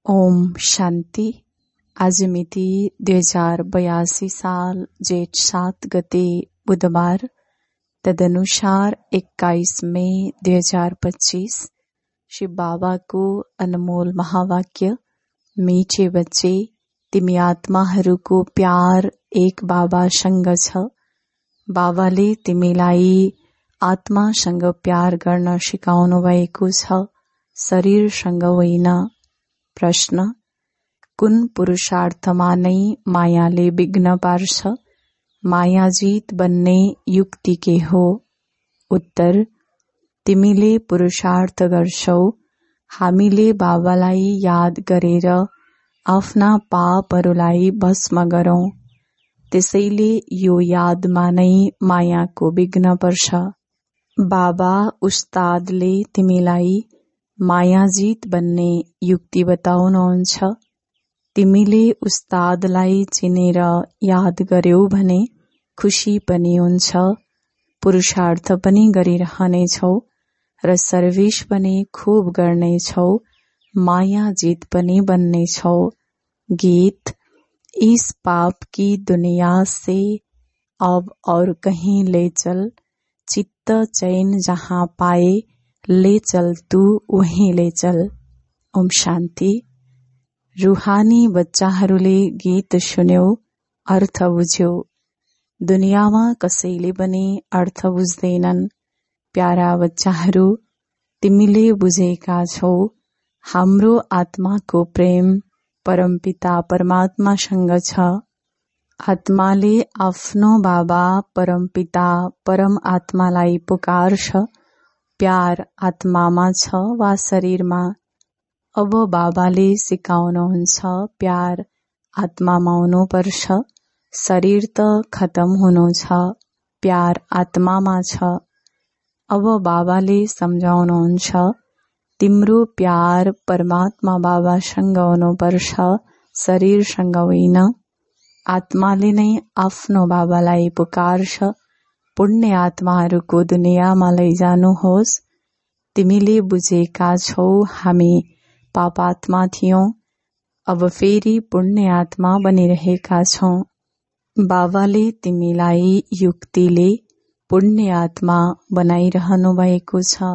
ओम शान्ति। आज मिति 2082 साल जेठ 7 गते बुधबार, तदनुसार 21 मई 2025। शिव बाबा को अनमोल महावाक्य, मीठे बच्चे, तिमी आत्माहरूको प्यार एक बाबासँग छ। बाबाले तिमीलाई आत्मासँग प्यार गर्न सिकाउनु भएको छ, शरीरसँग होइन। प्रश्न: कुन पुरुषार्थमा नै मायाले विघ्न पार्छ? मायाजित बन्ने युक्ति के हो? उत्तर: तिमीले पुरुषार्थ गर्छौ। हामीले बाबालाई याद गरेर आफ्ना पापहरूलाई भस्म गरौं। त्यसैले यो यादमा नै मायाको विघ्न पर्छ। बाबा उस्तादले तिमीलाई मायाजित बन्ने युक्ति बताउनुहुन्छ। तिमीले उस्तादलाई चिनेर याद गर्यौ भने खुशी पनि हुन्छ, पुरुषार्थ पनि गरिरहनेछौ र सर्भिस पनि खूब गर्नेछौ, मायाजित पनि बन्नेछौ। गीत: इस पाप की दुनिया से अब और कहीं ले चल, चित्त चैन जहाँ पाए, ले चल तू वहीं ले चल। ओम शान्ति। रूहानी बच्चाहरूले गीत सुन्यौ, अर्थ बुझ्यौ। दुनियामा कसैले पनि अर्थ बुझ्दैनन्। प्यारा बच्चाहरू, तिमीले बुझेका छौ, हाम्रो आत्माको प्रेम परमपिता परमात्मासँग छ। आत्माले आफ्नो बाबा परमपिता परम आत्मालाई पुकार्छ। प्यार आत्मामा छ वा शरीरमा? अब बाबाले सिकाउनुहुन्छ प्यार आत्मामा हुनुपर्छ। शरीर त खतम हुनु छ, प्यार आत्मामा छ। अब बाबाले सम्झाउनुहुन्छ तिम्रो प्यार परमात्मा बाबासँग हुनुपर्छ, शरीरसँग होइन। आत्माले नै आफ्नो बाबालाई पुकार्छ, पुण्य आत्माहरूको दुनियाँमा लैजानुहोस्। तिमीले बुझेका छौ हामी पापात्मा थियौं, अब फेरि पुण्य आत्मा बनिरहेका छौं। बाबाले तिमीलाई युक्तिले पुण्य आत्मा बनाइरहनु भएको छ।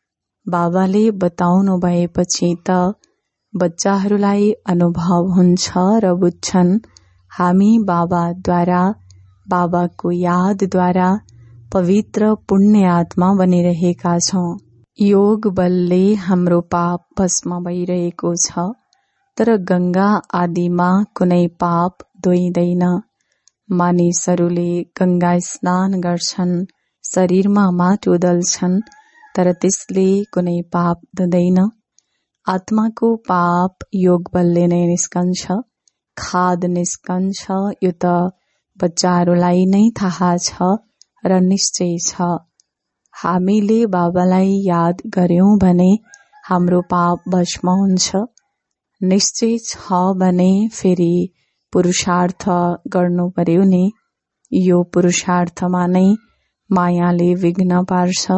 बाबाले बताउनु भएपछि त बच्चाहरूलाई अनुभव हुन्छ र बुझ्छन् हामी बाबाद्वारा, बाबाको यादद्वारा पवित्र पुण्य आत्मा बनिरहेका छौं। योग बलले हाम्रो पाप भस्म भइरहेको छ, तर गंगा आदिमा कुनै पाप धोइँदैन। मानिसहरूले गंगा स्नान गर्छन्, शरीरमा माटो दल्छन्, तर त्यसले कुनै पाप धुँदैन। आत्माको पाप योग बलले नै निस्कन्छ, खाद निस्कन्छ। यो त बच्चाहरूलाई नै थाहा छ र निश्चय छ। हामीले बाबालाई याद गर्यौं भने हाम्रो पाप भस्म हुन्छ। निश्चय छ भने फेरि पुरुषार्थ गर्नु पर्यो नि। यो पुरुषार्थमा नै मायाले विघ्न पार्छ।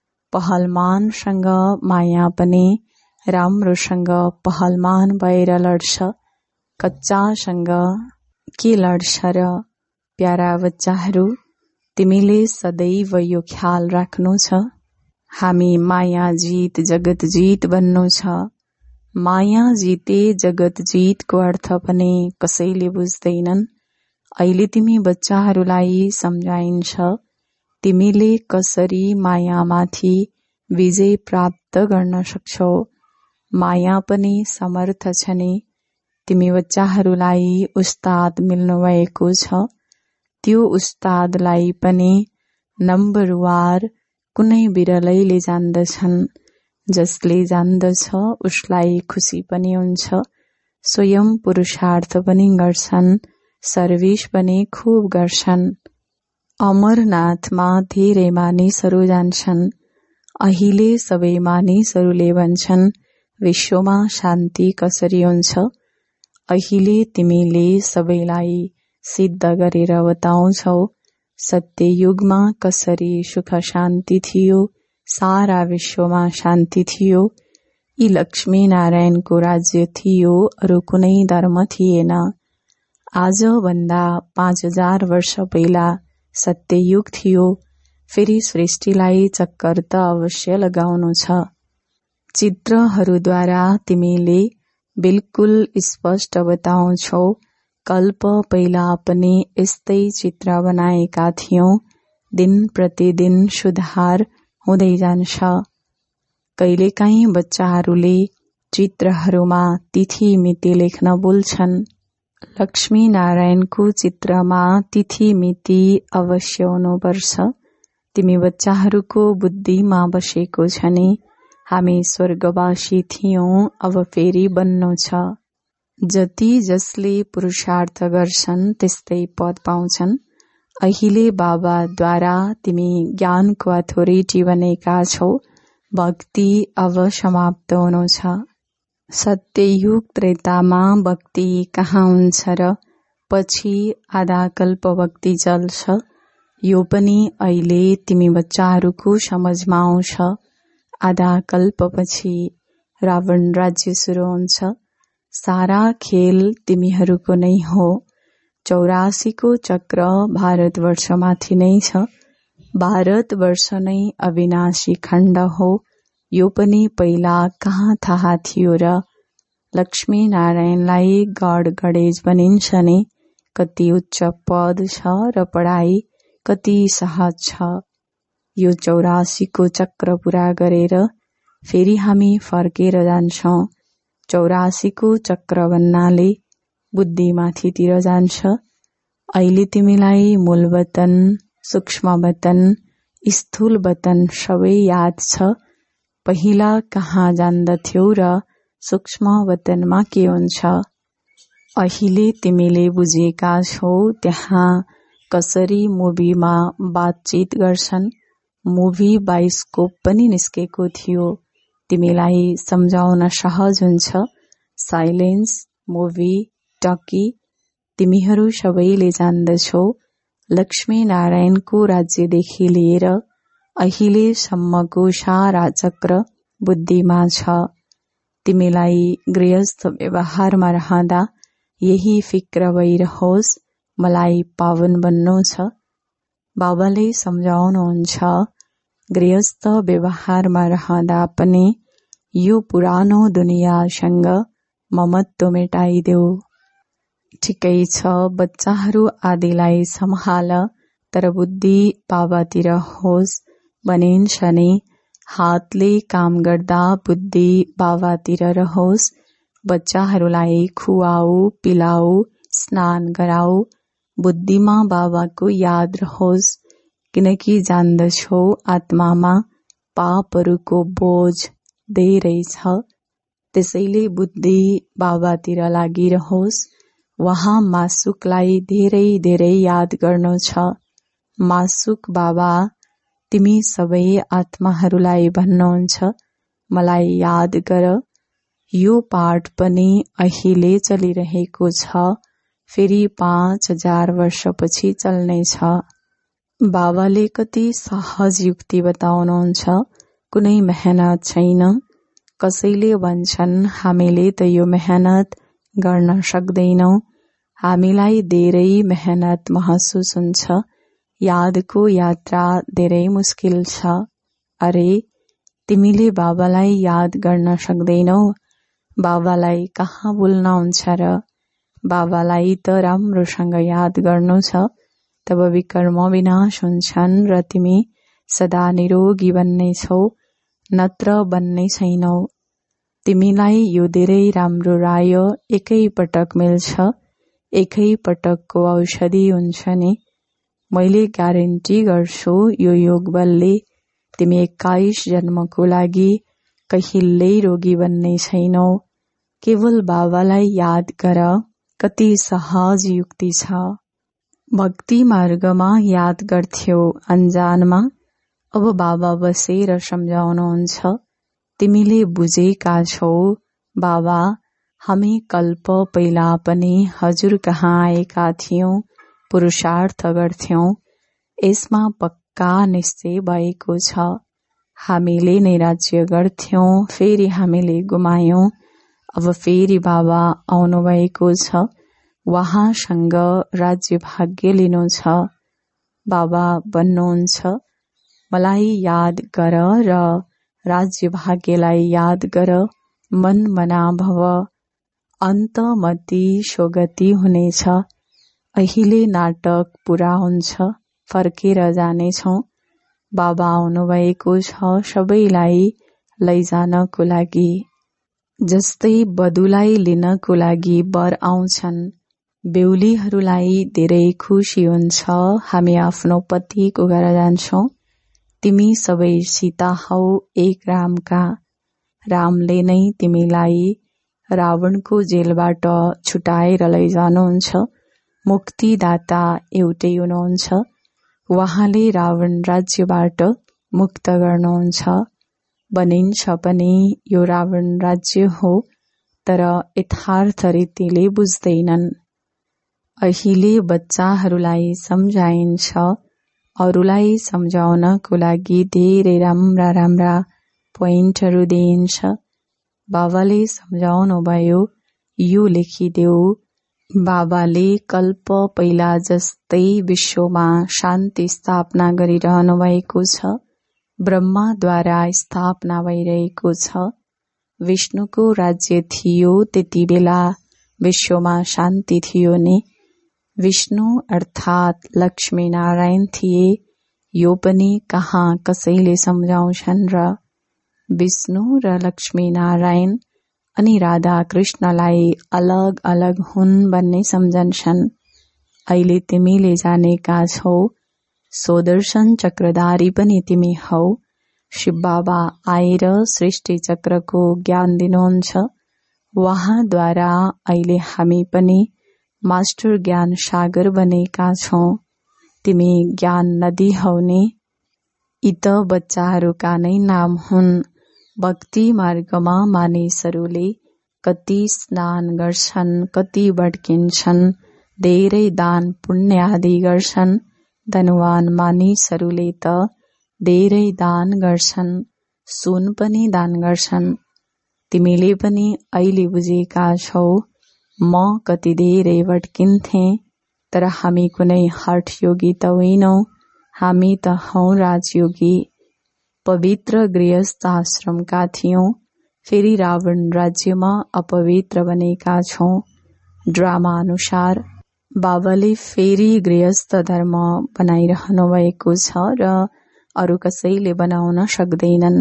पहलमानसँग माया पनि राम्रोसँग पहलमान भएर लड्छ, कच्चासँग के लड्छ र? प्यारा बच्चाहरू, तिमीले सदैव यो ख्याल राख्नु छ, हामी माया जीत जगत जीत बन्नु छ। माया जीते जगत जीतको अर्थ पनि कसैले बुझ्दैनन्। अहिले तिमी बच्चाहरूलाई सम्झाइन्छ तिमीले कसरी मायामाथि विजय प्राप्त गर्न सक्छौ। माया पनि समर्थ छ नि। तिमी बच्चाहरूलाई उस्ताद मिल्नुभएको छ। त्यो उस्तादलाई पनि नम्बरवार कुनै बिरलैले जान्दछन्। जसले जान्दछ उसलाई खुसी पनि हुन्छ। स्वयं पुरुषार्थ पनि गर्छन्, सर्भिस पनि खूब गर्छन्। अमरनाथमा धेरै मानिसहरू जान्छन्। अहिले सबै मानिसहरूले भन्छन् विश्वमा शान्ति कसरी हुन्छ। अहिले तिमीले सबैलाई सिद्ध गरेर बताउँछौ सत्य युगमा कसरी सुख शान्ति थियो, सारा विश्वमा शान्ति थियो। यी लक्ष्मी नारायणको राज्य थियो, अरू कुनै धर्म थिएन। आजभन्दा 5000 वर्ष पहिला सत्ययुग थियो। फेरि सृष्टिलाई चक्कर त अवश्य लगाउनु छ। चित्रहरूद्वारा तिमीले बिल्कुल स्पष्ट बताउँछौ। कल्प पहिला पनि यस्तै चित्र बनाएका थियौं। दिन प्रतिदिन सुधार हुँदै जान्छ। कहिलेकाहीँ बच्चाहरूले चित्रहरूमा तिथि मिति लेख्न बोल्छन्। लक्ष्मी नारायणको चित्रमा तिथि मिति अवश्य हुनुपर्छ। तिमी बच्चाहरूको बुद्धिमा बसेको छ नि। हामी स्वर्गवासी थियौं, अब फेरि बन्नु छ। जति जसले पुरुषार्थ गर्छन् त्यस्तै पद पाउँछन्। अहिले बाबाद्वारा तिमी ज्ञानको अथोरिटी बनेका छौ। भक्ति अब समाप्त हुनु छ। सत्ययुग त्रेतामा भक्ति कहाँ हुन्छ र? पछि आधा कल्प भक्ति चल्छ। यो पनि अहिले तिमी बच्चाहरूको समझमा आउँछ। आधा कल्पपछि रावण राज्य सुरु हुन्छ। सारा खेल तिमीहरूको नै हो। 84 को चक्र भारतवर्षमाथि नै छ। भारतवर्ष नै अविनाशी खण्ड हो। यो पनि पहिला कहाँ थाहा थियो र? लक्ष्मी नारायणलाई गढ गणेश भनिन्छ नि। कति उच्च पद छ र पढाइ कति सहज छ। यो 84 को चक्र पूरा गरेर फेरि हामी फर्केर जान्छौं। 84 को चक्र भन्नाले बुद्धि माथितिर जान्छ। अहिले तिमीलाई मूल वतन, सूक्ष्म वतन, स्थूल वतन सबै याद छ। पहिला कहाँ जान्दथ्यौ र सूक्ष्म वतनमा के हुन्छ? अहिले तिमीले बुझेका छौ त्यहाँ कसरी मुभीमा बातचित गर्छन्। मुभी बाइस्कोप पनि निस्केको थियो। तिमीलाई सम्झाउन सहज हुन्छ। साइलेन्स, मुभी, टकी तिमीहरू सबैले जान्दछौ। लक्ष्मी नारायणको राज्यदेखि लिएर अहिलेसम्मको सारा चक्र बुद्धिमा छ। तिमीलाई गृहस्थ व्यवहारमा रहँदा यही फिक्र भइरहोस्, मलाई पावन बन्नु छ। बाबाले सम्झाउनुहुन्छ, गृहस्थ व्यवहारमा रहँदा पनि यो पुरानो दुनियाँसँग ममत्व मेटाइदेऊ। ठिकै छ, बच्चाहरू आदिलाई सम्हाल, तर बुद्धि बाबातिर होस् भनिन्छ नि। हातले काम गर्दा बुद्धि बाबातिर रहोस्। बच्चाहरूलाई खुवाऊ, पिलाऊ, स्नान गराऊ। बुद्धिमा बाबाको याद रहोस्। किनकि जान्दछौ आत्मामा पापहरूको बोझ धेरै छ। त्यसैले बुद्धि बाबातिर लागिरहोस्। वहाँ मासुकलाई धेरै धेरै याद गर्नु छ। मासुक बाबा तिमी सबै आत्माहरूलाई भन्नुहुन्छ, मलाई याद गर। यो पाठ पनि अहिले चलिरहेको छ। फेरि 5000 वर्षपछि चल्नेछ। बाबाले कति सहज युक्ति बताउनुहुन्छ। कुनै मेहनत छैन। कसैले भन्छन् हामीले त यो मेहनत गर्न सक्दैनौ। हामीलाई धेरै मेहनत महसुस हुन्छ। यादको यात्रा धेरै मुस्किल छ। अरे तिमीले बाबालाई याद गर्न सक्दैनौ? बाबालाई कहाँ भुल्नुहुन्छ र? बाबालाई त राम्रोसँग याद गर्नु छ। तब विकर्म विनाश हुन्छन् र तिमी सदा निरोगी बन्नेछौ, नत्र बन्ने छैनौ। तिमीलाई यो धेरै राम्रो राय एकै पटक मिल्छ। एकै पटकको औषधि हुन्छ नि। मैले ग्यारेन्टी गर्छु यो योग बलले तिमी 21 जन्मको लागि कहिल्यै रोगी बन्ने छैनौ। केवल बाबालाई याद गर। कति सहज युक्ति छ। भक्ति मार्गमा याद गर्थ्यौ अनजानमा। अब बाबा बसेर सम्झाउनुहुन्छ। तिमीले बुझेका छौ बाबा, हामी कल्प पहिला पनि हजुर कहाँ आएका थियौं, पुरुषार्थ गर्थ्यौं। यसमा पक्का निश्चय भएको छ। हामीले नै राज्य गर्थ्यौं, फेरि हामीले गुमायौं। अब फेरि बाबा आउनुभएको छ, उहाँसँग राज्य भाग्य लिनु छ। बाबा भन्नुहुन्छ, मलाई याद गर र राज्य भाग्यलाई याद गर। मन मना भव, अन्तमति सोगति हुनेछ। अहिले नाटक पूरा हुन्छ, फर्केर जानेछौं। बाबा आउनुभएको छ सबैलाई लैजानको लागि। जस्तै वधुलाई लिनको लागि वर आउँछन्, बेहुलीहरूलाई धेरै खुशी हुन्छ, हामी आफ्नो पतिको घर जान्छौं। तिमी सबै सीता हौ एक रामका, रामले नै तिमीलाई रावणको जेलबाट छुटाएर लैजानुहुन्छ। मुक्तिदाता एउटै हुनुहुन्छ, उहाँले रावण राज्यबाट मुक्त गर्नुहुन्छ। भनिन्छ पनि यो रावण राज्य हो, तर यथार्थ रीतिले बुझ्दैनन्। अहिले बच्चाहरूलाई सम्झाइन्छ, अरूलाई सम्झाउनको लागि धेरै राम्रा राम्रा पोइन्टहरू दिइन्छ। बाबाले सम्झाउनु भयो, यो लेखिदेऊ। बाबाले कल्प पहिला जस्तै विश्वमा शान्ति स्थापना गरिरहनु भएको छ। ब्रह्माद्वारा स्थापना भइरहेको छ। विष्णुको राज्य थियो, त्यति बेला विश्वमा शान्ति थियो नि। विष्णु अर्थात् लक्ष्मी नारायण थिए, यो पनि कहाँ कसैले सम्झाउँछन् र। विष्णु र लक्ष्मी नारायण अनि राधा कृष्णलाई अलग अलग हुन् भन्ने सम्झन्छन्। अहिले तिमीले जानेका छौ, सुदर्शन चक्रधारी पनि तिमी हौ। शिव बाबा आएर सृष्टि चक्रको ज्ञान दिनुहुन्छ। उहाँद्वारा अहिले हामी पनि मास्टर ज्ञान सागर बनेका छौं। तिमी ज्ञान नदी हौ नि। यी त बच्चाहरूका नै नाम हुन्। भक्ति मार्गमा मानिसहरूले कति स्नान गर्छन्, कति भड्किन्छन्, धेरै दान पुण्य आदि गर्छन्। धनवान मानिसहरूले त धेरै दान गर्छन्, सुन पनि दान गर्छन्। तिमीले पनि अहिले बुझेका छौ, म कति धेरै भड्किन्थे, तर हामी कुनै हठ योगी त होइनौ, हामी त हौ राजयोगी। पवित्र गृहस्थ आश्रमका थियौं, फेरि रावण राज्यमा अपवित्र बनेका छौं। ड्रामा अनुसार बाबाले फेरि गृहस्थ धर्म बनाइरहनु भएको छ र अरू कसैले बनाउन सक्दैनन्।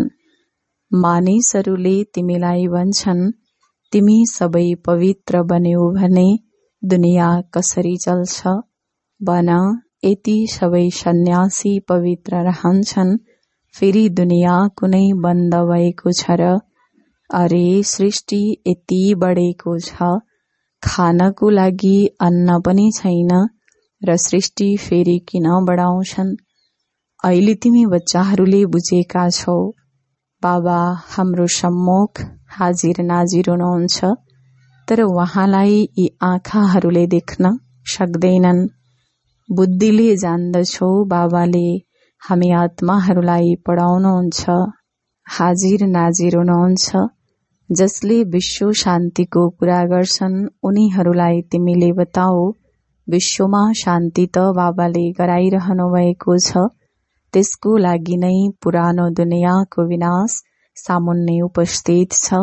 मानिसहरूले तिमीलाई भन्छन्, तिमी सबै पवित्र बन्यौ भने दुनिया कसरी चल्छ? भन, यति सबै सन्यासी पवित्र रहन्छन्, फेरि दुनिया कुनै बन्द भएको छ र? अरे सृष्टि यति बढेको छ, खानको लागि अन्न पनि छैन र सृष्टि फेरि किन बढाउँछन्? अहिले तिमी बच्चाहरूले बुझेका छौ, बाबा हाम्रो सम्मुख हाजिर नाजिर हुनुहुन्छ, तर उहाँलाई यी आँखाहरूले देख्न सक्दैनन्। बुद्धिले जान्दछौ, बाबाले हामी आत्माहरूलाई पढाउनुहुन्छ, हाजिर नाजिर हुनुहुन्छ। जसले विश्व शान्तिको कुरा गर्छन्, उनीहरूलाई तिमीले बताऊ, विश्वमा शान्ति त बाबाले गराइरहनु भएको छ। त्यसको लागि नै पुरानो दुनियाँको विनाश सामुन्ने उपस्थित छ।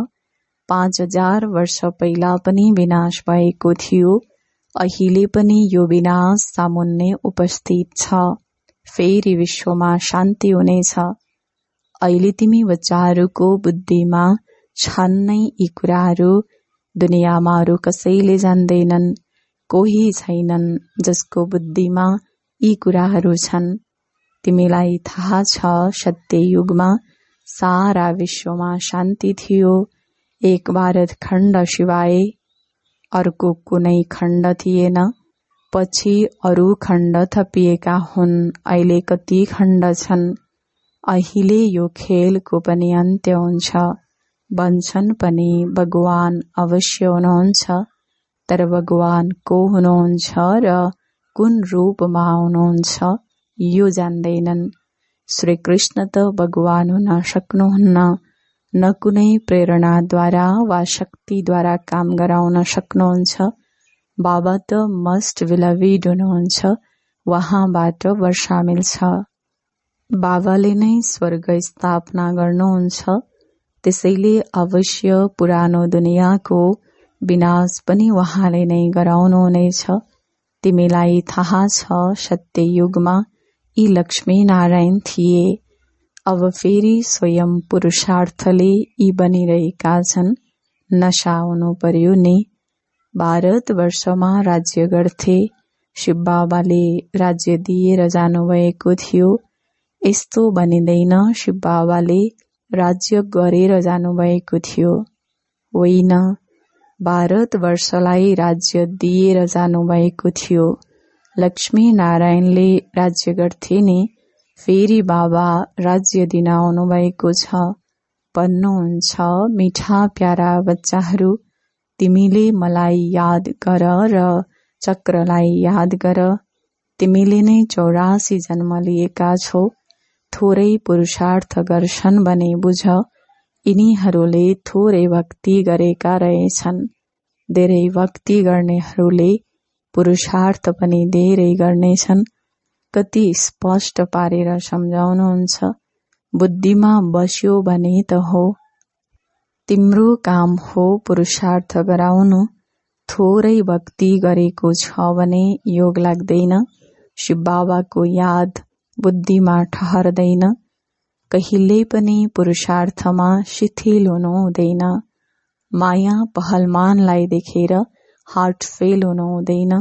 5000 वर्ष पहिला पनि विनाश भएको थियो, अहिले पनि यो विनाश सामुन्ने उपस्थित छ। फेरि विश्वमा शान्ति हुनेछ। अहिले तिमी बच्चाहरूको बुद्धिमा छन् नै यी कुराहरू। दुनियाँमा अरू कसैले जान्दैनन्, कोही छैनन् जसको बुद्धिमा यी कुराहरू छन्। तिमीलाई थाहा छ, सत्य युगमा सारा विश्वमा शान्ति थियो। एक भारत खण्ड सिवाय अर्को कुनै खण्ड थिएन। पछि अरू खण्ड थपिएका हुन्। अहिले कति खण्ड छन्। अहिले यो खेलको पनि अन्त्य हुन्छ। भन्छन् पनि भगवान अवश्य हुनुहुन्छ, तर भगवान को हुनुहुन्छ र कुन रूपमा आउनुहुन्छ यो जान्दैनन्। श्री कृष्ण त भगवान हुन सक्नुहुन्न, न कुनै प्रेरणाद्वारा वा शक्तिद्वारा काम गराउन सक्नुहुन्छ। बाबा त मस्ट बिलभिड हुनुहुन्छ, वहाँबाट वर्षा मिल्छ। बाबाले नै स्वर्ग स्थापना गर्नुहुन्छ, त्यसैले अवश्य पुरानो दुनियाँको विनाश पनि उहाँले नै गराउनुहुनेछ। तिमीलाई थाहा छ सत्य युगमा यी लक्ष्मी नारायण थिए, अब फेरि स्वयं पुरुषार्थले यी बनिरहेका छन्। नशा हुनु पर्यो नि। भारतवर्षमा राज्य गर्थे, शिव बाबाले राज्य दिएर जानुभएको थियो। यस्तो बनिँदैन शिव बाबाले राज्य गरेर जानुभएको थियो, होइन, भारतवर्षलाई राज्य दिएर जानुभएको थियो। लक्ष्मी नारायणले राज्य गर्थे नि, फेरि बाबा राज्य दिन आउनुभएको छ। भन्नुहुन्छ, मिठा प्यारा बच्चाहरू, तिमीले मलाई याद गर र चक्रलाई याद गर। तिमीले नै 84 जन्म लिएका छौ। थोरै पुरुषार्थ गर्छन् भने बुझ, यिनीहरूले थोरै भक्ति गरेका रहेछन्। धेरै भक्ति गर्नेहरूले पुरुषार्थ पनि धेरै गर्नेछन्। कति स्पष्ट पारेर सम्झाउनुहुन्छ। बुद्धिमा बस्यो भने त हो। तिम्रो काम हो पुरुषार्थ गराउनु। थोरै भक्ति गरेको छ भने योग लाग्दैन। शिव बाबाको याद बुद्धिमा ठहर्दैन। कहिल्यै पनि पुरुषार्थमा शिथिल हुनु हुँदैन। माया पहलमानलाई देखेर हार्ट फेल हुनु हुँदैन।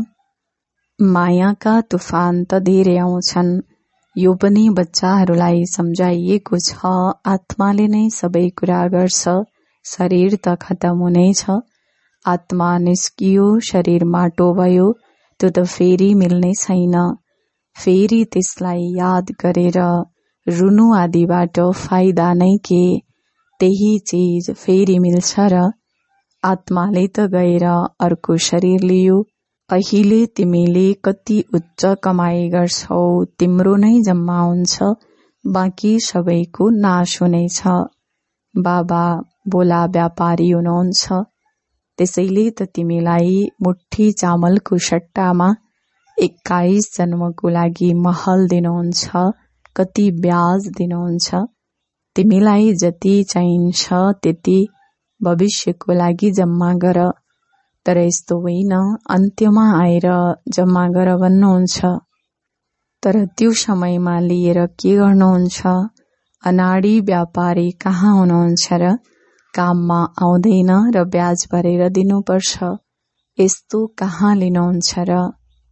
मायाका तुफान त धेरै आउँछन्। यो पनि बच्चाहरूलाई सम्झाइएको छ। आत्माले नै सबै कुरा गर्छ। शरीर त खतम हुनेछ। आत्मा निस्कियो, शरीर माटो भयो, त्यो त फेरि मिल्ने छैन। फेरि त्यसलाई याद गरेर रुनु आदिबाट फाइदा नै के? त्यही चीज फेरि मिल्छ र? आत्माले त गएर अर्को शरीर लियो। अहिले तिमीले कति उच्च कमाई गर्छौ, तिम्रो नै जम्मा हुन्छ, बाँकी सबैको नाश हुनेछ। बाबा बोला व्यापारी हुनुहुन्छ, त्यसैले त तिमीलाई मुट्ठी चामलको सट्टामा 21 जन्मको लागि महल दिनुहुन्छ, कति ब्याज दिनुहुन्छ। तिमीलाई जति चाहिन्छ त्यति भविष्यको लागि जम्मा गर। तर यस्तो होइन अन्त्यमा आएर जम्मा गर भन्नुहुन्छ। तर त्यो समयमा लिएर के गर्नुहुन्छ? अनाडी व्यापारी कहाँ हुनुहुन्छ र? काममा आउँदैन र ब्याज भरेर दिनुपर्छ। यस्तो कहाँ लिनुहुन्छ र?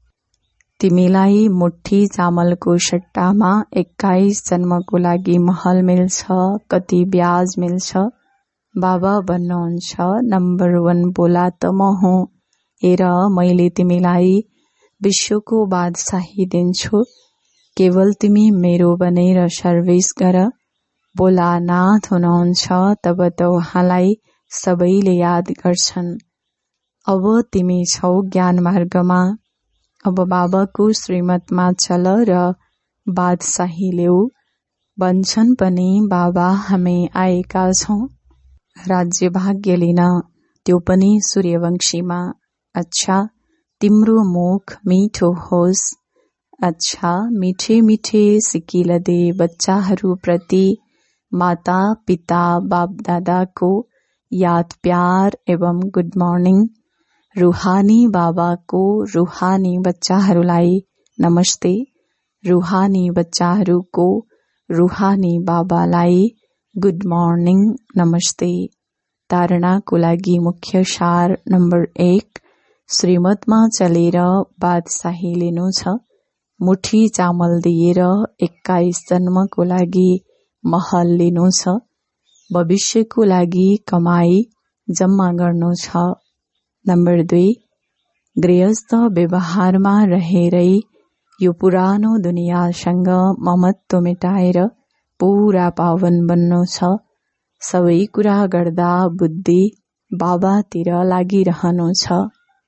तिमीलाई मुट्ठी चामलको सट्टामा 21 जन्मको लागि महल मिल्छ, कति ब्याज मिल्छ। बाबा भन्नुहुन्छ, नम्बर 1 बोला त म हुँ। हेर, मैले तिमीलाई विश्वको बादशाही दिन्छु, केवल तिमी मेरो बनेर सर्भिस गर। बोला नाथ हुनुहुन्छ, तब त उहाँलाई सबैले याद गर्छन्। अब तिमी छौ ज्ञान मार्गमा। अब बाबाको श्रीमतमा चल र बादशाही ल्याऊ। भन्छन् पनि बाबा हामी आएका छौं राज्य भाग्य लिन, त्यो पनि सूर्यवंशीमा। अच्छा, तिम्रो मुख मिठो होस्। अच्छा, मिठे मिठे सिकिल दे बच्चाहरू प्रति माता पिता बाप दादाको याद प्यार एवं गुड मर्निङ। रूहानी बाबाको रूहानी बच्चाहरूलाई नमस्ते। रूहानी बच्चाहरूको रूहानी बाबालाई गुड मर्निङ नमस्ते। धारणाको लागि मुख्य सार नम्बर 1, श्रीमतमा चलेर बादशाही लिनु छ। मुठी चामल दिएर 21 जन्मको लागि महल लिनु छ। भविष्यको लागि कमाई जम्मा गर्नु छ। नम्बर 2, गृहस्थ व्यवहारमा रहेरै यो पुरानो दुनियाँसँग ममत्व मेटाएर पूरा पावन बन्नु छ। सबै कुरा गर्दा बुद्धि बाबातिर लागिरहनु छ।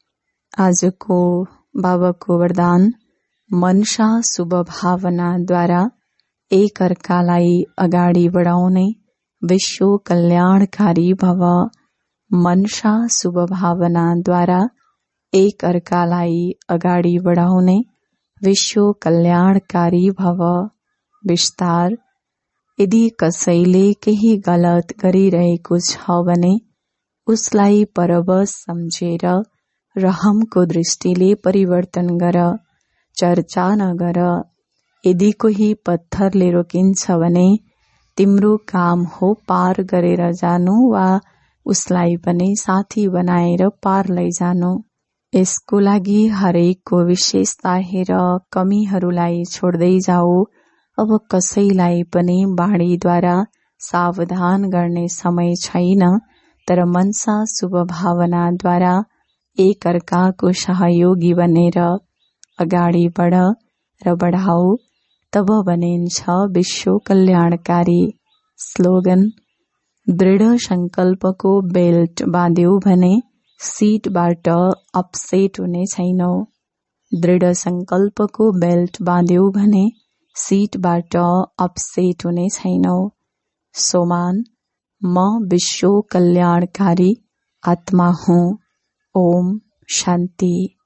आजको बाबाको वरदान, मनसा शुभ भावनाद्वारा एक अर्कालाई अगाडि बढाउने विश्व कल्याणकारी भव। मनसा शुभ भावनाद्वारा एक अर्कालाई अगाडि बढाउने विश्व कल्याणकारी भव। विस्तार। यदि कसैले केही गलत गरिरहेको छ भने उसलाई परवश सम्झेर रहमको दृष्टिले परिवर्तन गर, चर्चा नगर। यदि कोही पत्थरले रोकिन्छ भने तिम्रो काम हो पार गरेर जानु वा उसलाई पनि साथी बनाएर पार लैजानु। यसको लागि हरेकको विशेषता हेर कमीहरूलाई छोड्दै जाऊ। अब कसैलाई पनि वाणीद्वारा सावधान गर्ने समय छैन, तर मनसा शुभ भावनाद्वारा एक अर्काको सहयोगी बनेर अगाडि बढ र बढाऊ, तब बनिन्छ विश्व कल्याणकारी। स्लोगन। दृढ संकल्पको बेल्ट बाँध्यो भने सीटबाट अपसेट हुने छैनौ। दृढ संकल्पको बेल्ट बाँध्यो भने सीटबाट अपसेट हुने छैनौ। सोमान। म विश्व कल्याणकारी आत्मा हूँ। ओम शान्ति।